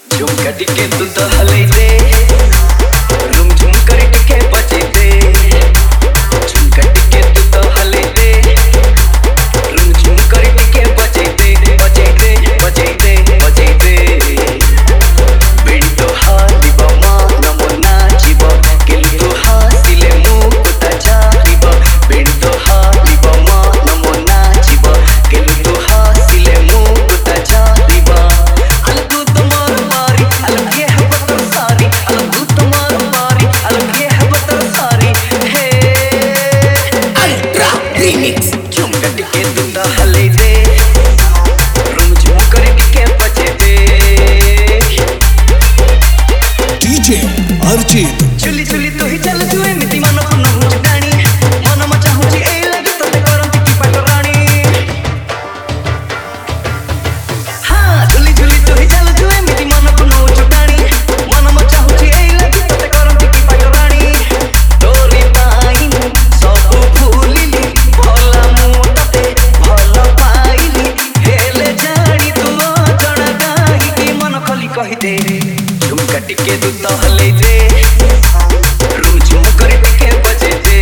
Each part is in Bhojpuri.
झुमका टिके तू तो हले दे रूम झुम कर टिके बजे दे झुमका टिके तू तो हले दे रूम झुम कर टिके बजे दे बजे दे बजे दे बजे दे बेड़ी तो हाली बमा नमो नाचिब केलु तो हासिले मुकुता झारिब बेड़ी तो हाली बमा नमो नाचिब केलु तो हासिले मुकुता झारिब अलगू तुम्हार बारी अलगे है बतर सारी अलगू तुम्हार बारी अलगे है बतर सारी हे अल्ट्रा रिमिक्स झुमका टिके तू तो हले दे रूम झुम कर टिके बजे दे डीजे अर्जित चुली चुली तो ही चल जुए मिति मन पुन हुच डाणी मन म चाहुची ए लगे तते करंती की पाटराणी हां चुली चुली तो ही चल जुए मिति मन पुन हुच डाणी मन म चाहुची ए लगे तते करंती की पाटराणी तोरी पाई सब भूलिली भला मु तते भला पाइली हेले जानी तू जणा गाही की मन खली कहि दे झुमका टिके तू तो हले दे रूम झुम कर टिके बजे दे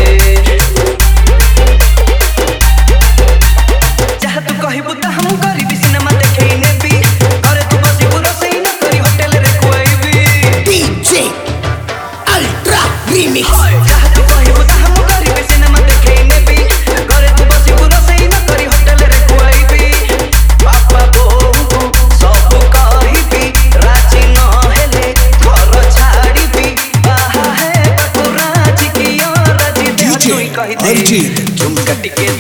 जहाँ तू कहिबू ता हम करिबी सिनेमा देखे नेबी करे तू बसी पूरा सही न करी होटल रे कोइबी डीजे अल्ट्रा रिमिक्स जहाँ तू कहिबू ता हम करिबी सिनेमा देखे नेबी करे तू बसी पूरा सही न करी होटल रे कोइबी पापा बोहू सब कहिबी राजी न हेले घर छाड़ीबी बाहा है पटुराजी की राजी दे डीजे तू कहि दे अर्जित झुमका टिके